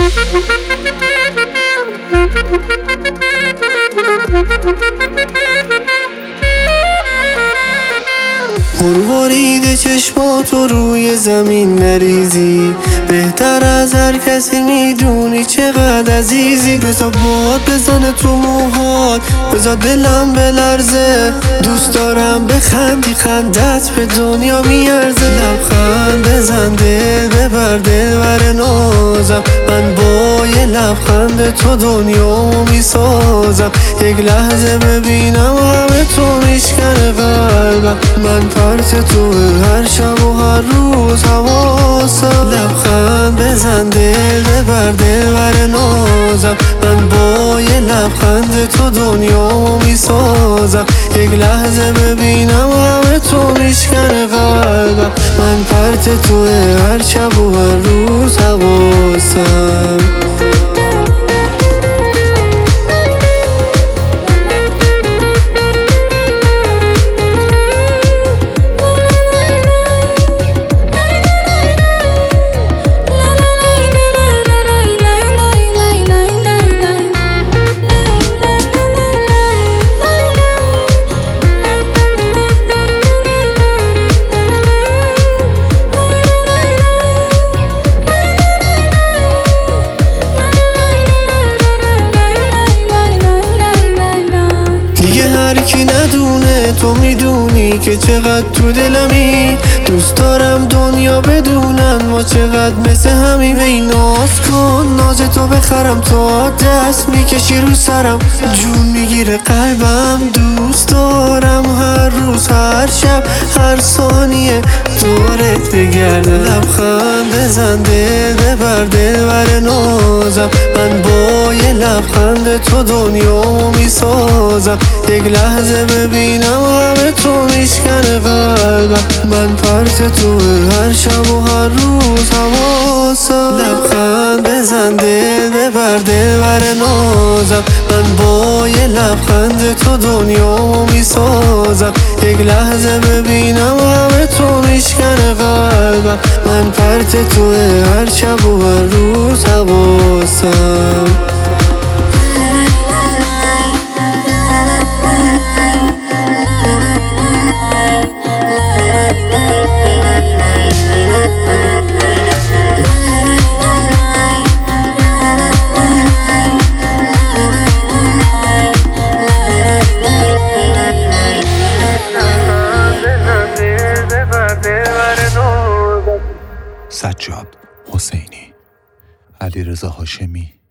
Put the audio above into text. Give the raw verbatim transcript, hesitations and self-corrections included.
مرورید چشماتو روی زمین نریزی، بهتر از هر کسی میدونی چقدر عزیزی. بذار باد بزنه تو موهات، بذار دلم بلرزه. دوست دارم بخندی، خندت به دنیا میارزه. لبخند بزن دل ببر دل بر نازم، من با یه لبخند تو دنیا میسازم. یک لحظه ببینم همه تو میشکنه قلبم، من پرت تو هر شب و هر روز حواسم. لبخند بزن دل ببر دل بر نازم، من با یه لبخند تو دنیا میسازم. یک لحظه ببینم همه تو میشکنه قلبم، من پرت تو هر شب و هر روز حواسم. دیگه هر کی ندونه تو میدونی که چقدر تو دلمی. دوست دارم دنیا بدونن ما چقدر مثل همیم. ای ناز کن ناز تو بخرم، تا دست میکشی رو سرم، جون میگیره قلبم. دوست دارم هر روز هر شب هر ثانیه دورت بگردم. لبخند بزن دل ببر دل بر نازم، من با یه لبخند تو دنیا میسازم. یک لحظه ببینم همه تو میشکنه قلبم، من پرت تو هر شب و هر روز حواسم. لبخند بزن دل ببر دل بر نازم، من با یه لبخند تو دنیا میسازم. یک لحظه ببینم همه تو میشکنه قلبم، من پرت تو هر شب و هر روز حواسم. سجاد حسینی، علیرضا هاشمی.